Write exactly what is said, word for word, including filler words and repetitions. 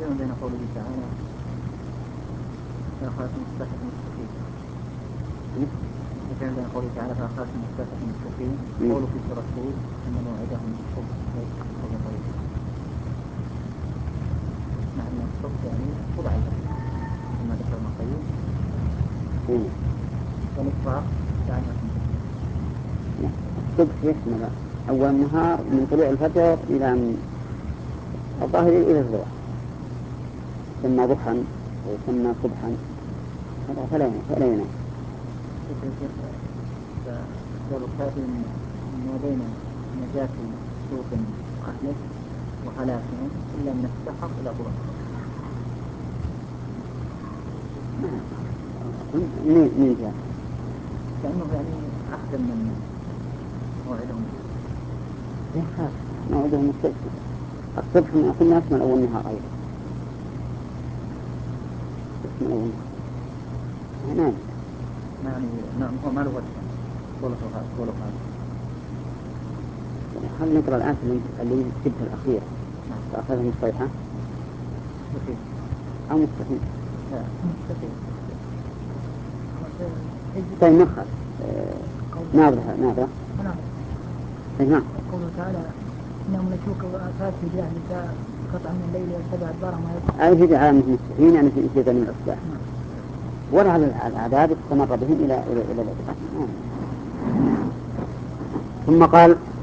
الجمع بين قوله تعالى فأخذتم الصفة المستقيم الجمع بين قوله تعالى فأخذتم الصفة المستقيم قوله في سورة هود أن موعدهم الصبح ليس قبل طريق مع أن الصبح يعني طلع البشر كما ذكر ابن القيم والإطلاق يعني الصبح يشمل أول النهار من طلوع الفجر إلى الظاهر إلى الظهر ثم ضحى وثم صبحا فلا فلا ينام. قالوا كافي ما بين نجاة سوق أهله وهلاكهم إلا من السحر إلى طلوع من جاء كأنه يعني أحسن من موعدهم يخاف موعدهم الصبح الصبح من أكل ناس من أول نهار أيضا من أول نهار نعم يعني نعم هو ما له وجه قوله هذا خلينا نقرأ الآن اللي جبت الأخير فأخذهم الصيحة أو مستحيل لا مستحيل طيب نخل ناظرها ناظرة نعم قوله تعالى إنهم لشوك وآفات في جاهل قطع من الليل يتبع أدبارهم أي في جعل مستحيل يعني في ذنب الأصباح ولا على العذاب استمر بهم إلى إلى إلى الإبقاء. ثم قال